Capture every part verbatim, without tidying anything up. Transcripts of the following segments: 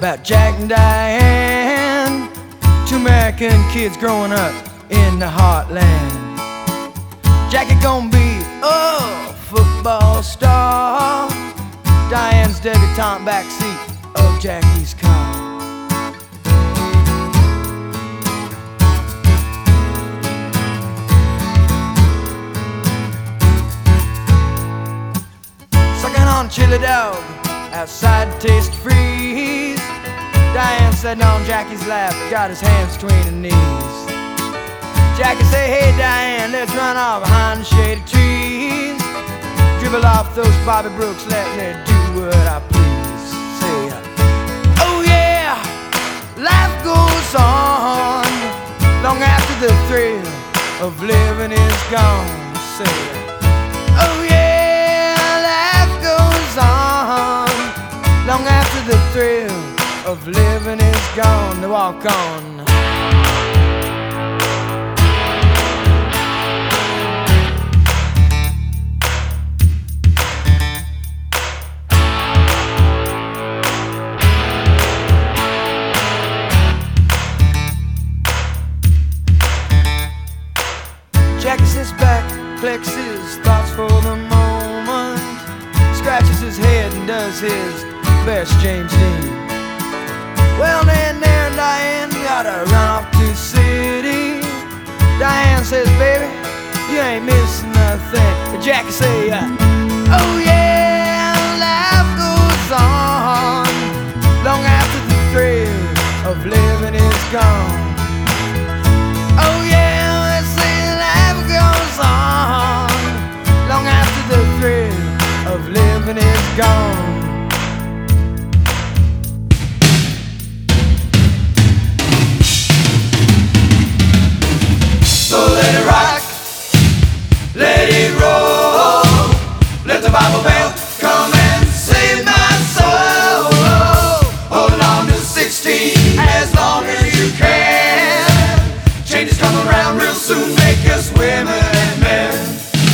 about Jack and Diane, two American kids growing up in the heartland. Jackie gonna be a football star, Diane's debutante backseat of Jackie's car. Sucking on chili dog outside Taste Freeze, Diane sitting on Jackie's lap, got his hands between her knees. Jackie say, hey Diane, let's run off behind the shady trees, dribble off those Bobby Brooks, let me do what I please. Say, oh yeah, life goes on long after the thrill of living is gone. Say, oh yeah, life goes on long after the thrill of living is gone. To walk on. Jackie sits back, collects his thoughts for the moment, scratches his head and does his best James Dean. Well then there Diane gotta run off to the city. Diane says, baby, you ain't missing nothing. Jackie say, uh, oh yeah, life goes on long after the thrill of living is gone. Oh yeah, they say life goes on long after the thrill of living is gone. So let it rock, let it roll, let the Bible bell come and save my soul. Holding on to sixteen as long as you can. Changes come around real soon, make us women and men.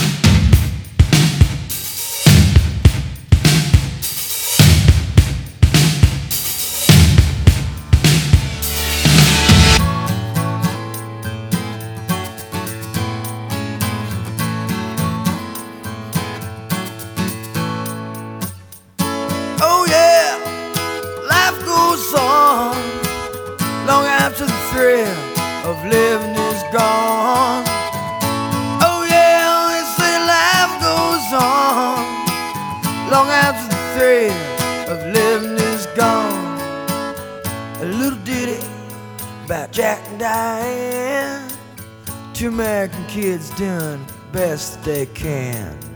Oh yeah, life goes on long after the thrill of living is gone. Oh yeah, they say life goes on long after the thrill of living is gone. A little ditty about Jack and Diane, two American kids doing best they can.